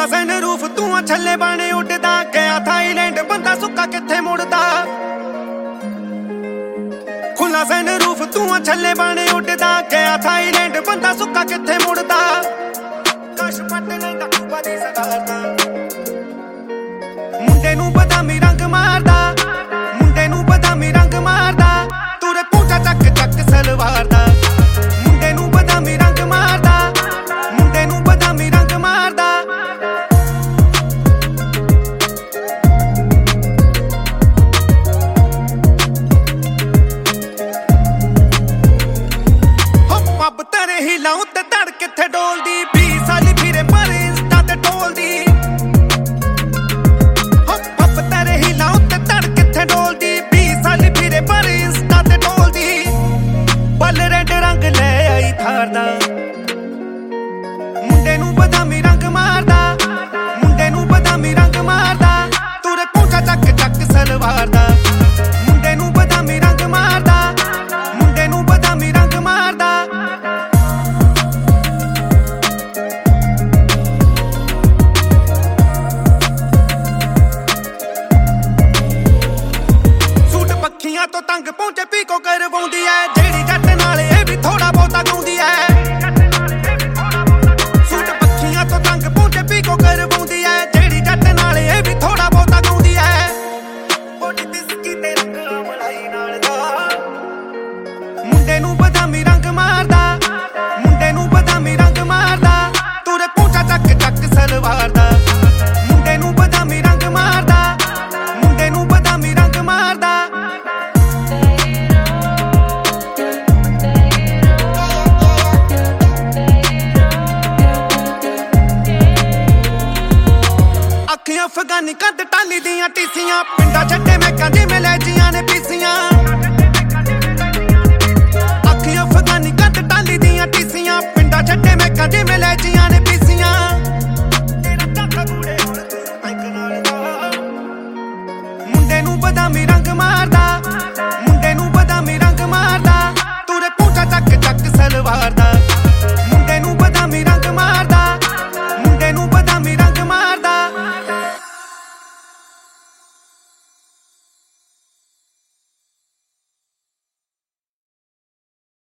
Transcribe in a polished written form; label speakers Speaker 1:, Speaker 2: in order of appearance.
Speaker 1: खुला San roof तू छले बाने उड़दा गया थाईलैंड बंदा सुक्का किथे मुड़दा खुला सैन रूफ तू छले बाने उड़दा गया थाईलैंड बंदा सुक्का किथे मुड़दा कश पट लैंदा खूबा दी सगारदा मुंडे नू बदामी रंग मारदा मुंडे नू बदामी रंग मारदा तुरे पूंछा चक चक सलवार दा मुंडे नू बदामी रंग मारदा मुंडे नू बदामी रंग मारदा हो पब तेरे हिलाऊं ते धड़ किथे डोलदी 20 साली फिरे पर इंस्टा ते टोलदी हो पब तेरे हिलाऊं ते धड़ किथे डोलदी 20 साली फिरे पर इंस्टा ते टोलदी बल रेड रंग ले आई थार दा मुंडे नू बदामी रंग मारदा मुंडे नू बदामी रंग मारदा तुरे पूंछा चक चक सलवार दा मुंडे नू बदामी रंग मारदा मुंडे नू बदामी रंग मारदा सूट पखियां तो तंग पहुंचे पीको करवाउंदी है जेड़ी जट नाल ए भी थोड़ा बहुता गाउंदी है सूट पखियां तो तंग पहुंचे पीको करवाउंदी है जेड़ी जट नाल ए भी थोड़ा बहुता गाउंदी है बॉडी दिसकी ते रंग मलाई नाल दा मुंडे नू बदामी रंग मारदा मुंडे नू बदामी रंग मारदा तुरे पूंछा चक चक सलवार दा मुंडे नू बदामी रंग मारदा मुंडे नू बदामी रंग मारदा अखियां अफगानी कंध टाली दियां टीसियां पिंडा छड्डे मैं कंधे में लैजियां ने पीसियां अखियां अफगानी कंध टाली दियां टीसियां पिंडा छड्डे मैं कंधे में लैजियां ने